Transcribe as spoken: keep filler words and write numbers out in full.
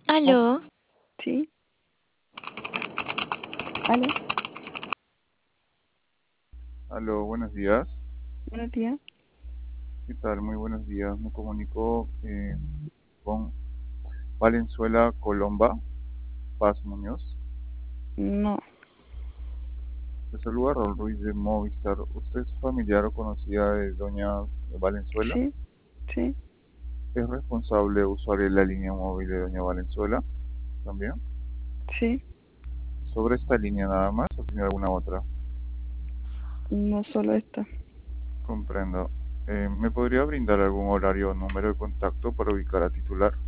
Oh, Aló, sí, aló, Aló, buenos días. buenos días. ¿Qué tal? Muy buenos días. Me comunico eh, con Valenzuela Colomba Paz Muñoz. No, Te saluda Raúl Ruiz de Movistar. ¿Usted es familiar o conocida de doña Valenzuela? sí, sí, ¿Es responsable usuario de la línea móvil de doña Valenzuela también? sí, ¿Sobre esta línea nada más o tiene alguna otra? no solo esta. Comprendo. Eh, ¿me podría brindar algún horario o número de contacto para ubicar a titular?